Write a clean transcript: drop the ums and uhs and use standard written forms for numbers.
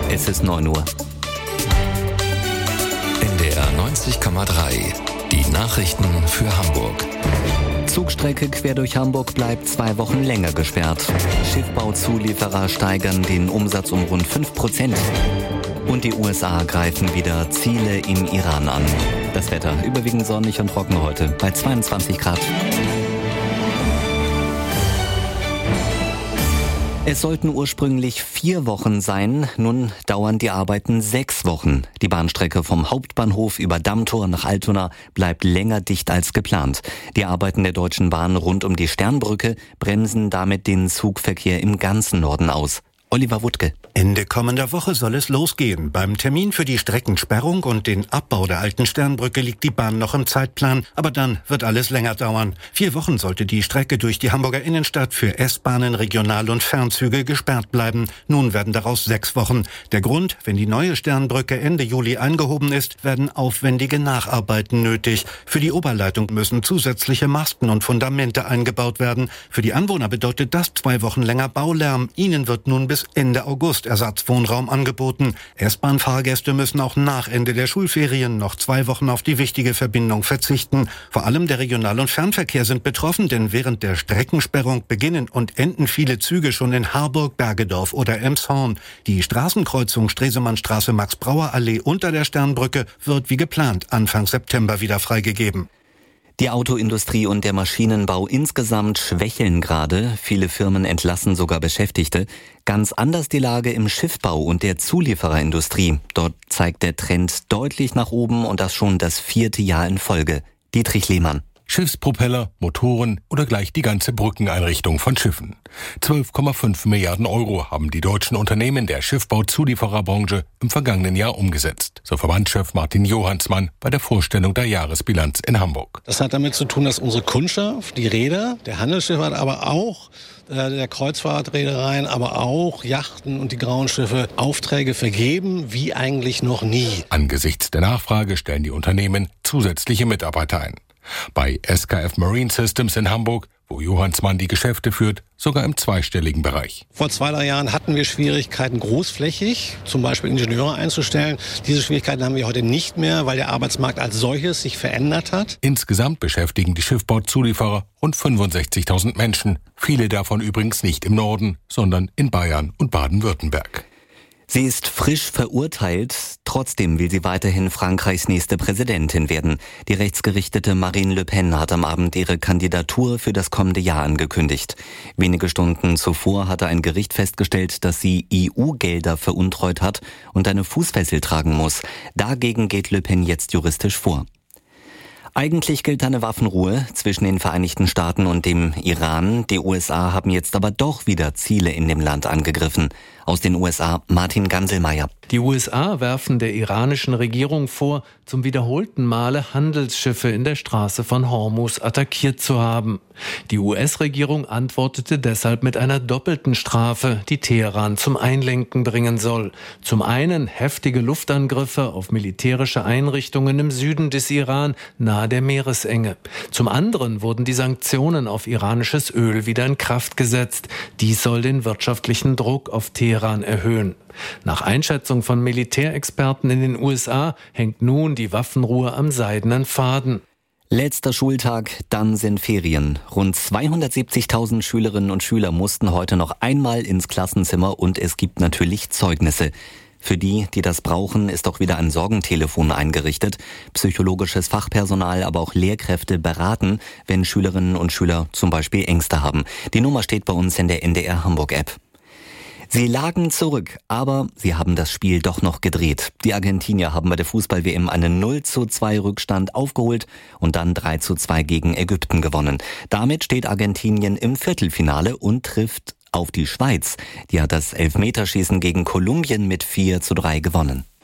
Es ist 9 Uhr. NDR 90,3. Die Nachrichten für Hamburg. Zugstrecke quer durch Hamburg bleibt 2 Wochen länger gesperrt. Schiffbauzulieferer steigern den Umsatz um rund 5%. Und die USA greifen wieder Ziele im Iran an. Das Wetter überwiegend sonnig und trocken heute bei 22 Grad. Es sollten ursprünglich 4 Wochen sein, nun dauern die Arbeiten 6 Wochen. Die Bahnstrecke vom Hauptbahnhof über Dammtor nach Altona bleibt länger dicht als geplant. Die Arbeiten der Deutschen Bahn rund um die Sternbrücke bremsen damit den Zugverkehr im ganzen Norden aus. Oliver Wuttke. Ende kommender Woche soll es losgehen. Beim Termin für die Streckensperrung und den Abbau der alten Sternbrücke liegt die Bahn noch im Zeitplan. Aber dann wird alles länger dauern. 4 Wochen sollte die Strecke durch die Hamburger Innenstadt für S-Bahnen, Regional- und Fernzüge gesperrt bleiben. Nun werden daraus 6 Wochen. Der Grund: wenn die neue Sternbrücke Ende Juli eingehoben ist, werden aufwendige Nacharbeiten nötig. Für die Oberleitung müssen zusätzliche Masten und Fundamente eingebaut werden. Für die Anwohner bedeutet das 2 Wochen länger Baulärm. Ihnen wird nun bis Ende August Ersatzwohnraum angeboten. S-Bahn-Fahrgäste müssen auch nach Ende der Schulferien noch 2 Wochen auf die wichtige Verbindung verzichten. Vor allem der Regional- und Fernverkehr sind betroffen, denn während der Streckensperrung beginnen und enden viele Züge schon in Harburg, Bergedorf oder Elmshorn. Die Straßenkreuzung Stresemannstraße Max-Brauer-Allee unter der Sternbrücke wird wie geplant Anfang September wieder freigegeben. Die Autoindustrie und der Maschinenbau insgesamt schwächeln gerade. Viele Firmen entlassen sogar Beschäftigte. Ganz anders die Lage im Schiffbau und der Zuliefererindustrie. Dort zeigt der Trend deutlich nach oben und das schon das 4. Jahr in Folge. Dietrich Lehmann. Schiffspropeller, Motoren oder gleich die ganze Brückeneinrichtung von Schiffen. 12,5 Milliarden Euro haben die deutschen Unternehmen der Schiffbauzuliefererbranche im vergangenen Jahr umgesetzt. So Verbandschef Martin Johansmann bei der Vorstellung der Jahresbilanz in Hamburg. Das hat damit zu tun, dass unsere Kundschaft, die Reeder, der Handelsschifffahrt, aber auch der Kreuzfahrtreedereien, aber auch Yachten und die grauen Schiffe Aufträge vergeben, wie eigentlich noch nie. Angesichts der Nachfrage stellen die Unternehmen zusätzliche Mitarbeiter ein. Bei SKF Marine Systems in Hamburg, wo Johansmann die Geschäfte führt, sogar im zweistelligen Bereich. Vor 2-3 Jahren hatten wir Schwierigkeiten, großflächig zum Beispiel Ingenieure einzustellen. Diese Schwierigkeiten haben wir heute nicht mehr, weil der Arbeitsmarkt als solches sich verändert hat. Insgesamt beschäftigen die Schiffbauzulieferer rund 65.000 Menschen. Viele davon übrigens nicht im Norden, sondern in Bayern und Baden-Württemberg. Sie ist frisch verurteilt, trotzdem will sie weiterhin Frankreichs nächste Präsidentin werden. Die rechtsgerichtete Marine Le Pen hat am Abend ihre Kandidatur für das kommende Jahr angekündigt. Wenige Stunden zuvor hatte ein Gericht festgestellt, dass sie EU-Gelder veruntreut hat und eine Fußfessel tragen muss. Dagegen geht Le Pen jetzt juristisch vor. Eigentlich gilt eine Waffenruhe zwischen den Vereinigten Staaten und dem Iran. Die USA haben jetzt aber doch wieder Ziele in dem Land angegriffen. Aus den USA Martin Ganselmeier. Die USA werfen der iranischen Regierung vor, zum wiederholten Male Handelsschiffe in der Straße von Hormuz attackiert zu haben. Die US-Regierung antwortete deshalb mit einer doppelten Strafe, die Teheran zum Einlenken bringen soll. Zum einen heftige Luftangriffe auf militärische Einrichtungen im Süden des Iran nahe der Meeresenge. Zum anderen wurden die Sanktionen auf iranisches Öl wieder in Kraft gesetzt. Dies soll den wirtschaftlichen Druck auf Teheran erhöhen. Nach Einschätzung von Militärexperten in den USA hängt nun die Waffenruhe am seidenen Faden. Letzter Schultag, dann sind Ferien. Rund 270.000 Schülerinnen und Schüler mussten heute noch einmal ins Klassenzimmer und es gibt natürlich Zeugnisse. Für die, die das brauchen, ist auch wieder ein Sorgentelefon eingerichtet. Psychologisches Fachpersonal, aber auch Lehrkräfte beraten, wenn Schülerinnen und Schüler zum Beispiel Ängste haben. Die Nummer steht bei uns in der NDR Hamburg App. Sie lagen zurück, aber sie haben das Spiel doch noch gedreht. Die Argentinier haben bei der Fußball-WM einen 0:2 Rückstand aufgeholt und dann 3:2 gegen Ägypten gewonnen. Damit steht Argentinien im Viertelfinale und trifft auf die Schweiz. Die hat das Elfmeterschießen gegen Kolumbien mit 4:3 gewonnen.